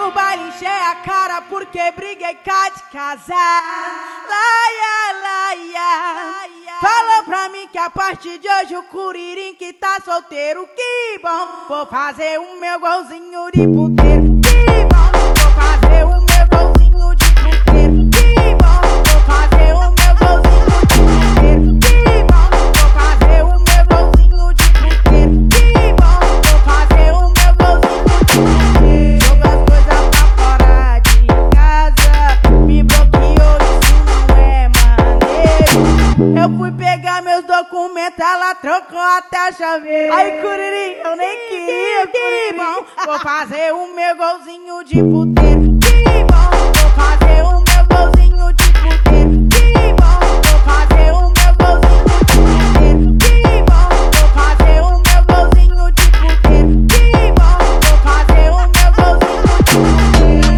pro baile encher a cara porque briguei cá de casar. Laia, laia. Falou pra mim que a partir de hoje o Curirim que tá solteiro, que bom. Vou fazer o meu golzinho de puteiro, que bom. Vou fazer o meu golzinho de puteiro, que bom. Vou fazer o meu golzinho de puteiro, que bom. Vou fazer o meu golzinho de puteiro, que bom. Vou fazer o meu golzinho de puteiro. Jogo as coisas pra fora de casa, me bloqueou, isso não é maneiro. Eu fui pegar meus documentos, ela trocou até a chave. Aí Curirim, eu nem queria, que bom. Vou fazer o meu golzinho de puteiro, que bom. Vou fazer o meu golzinho de puteiro, que bom. Vou fazer o meu golzinho de puteiro, que bom. Vou fazer o meu golzinho de puteiro, que bom. Vou fazer o meu golzinho de puteiro.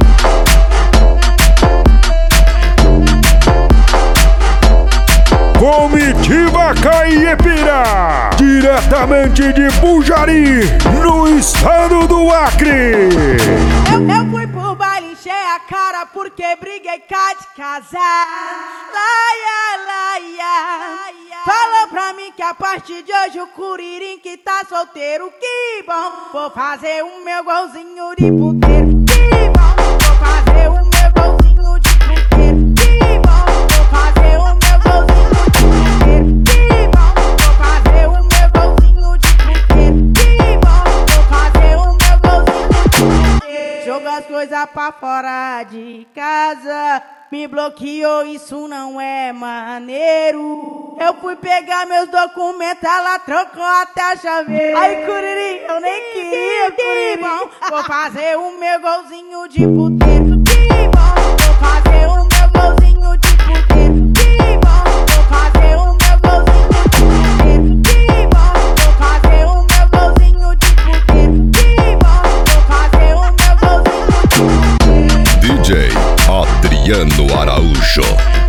Comitiva Caiepira, diretamente de Bujari, no estado do Acre. Eu fui pro baile encher a cara porque briguei cá de casar. Laia, laia. Falou pra mim que a partir de hoje o Curirim que tá solteiro, que bom. Vou fazer o meu golzinho de puteiro, que bom. Vou fazer o meu golzinho de puteiro, que bom. Vou fazer o meu golzinho de puteiro, que bom. Vou fazer o meu golzinho de puteiro, que bom. Vou fazer o meu golzinho de puteiro. Jogo as coisas pra fora de casa, me bloqueou, isso não é maneiro. Eu fui pegar meus documentos, ela trocou até a chave. Aí Curirim, eu nem queria, que bom. Vou fazer o meu golzinho de puteiro, que bom. Vou fazer o meu golzinho de puteiro, que bom. Vou fazer o meu golzinho de puteiro, que bom. Vou fazer o meu golzinho de puteiro, que bom. Vou fazer o meu golzinho de puteiro. DJ Adriano Araújo.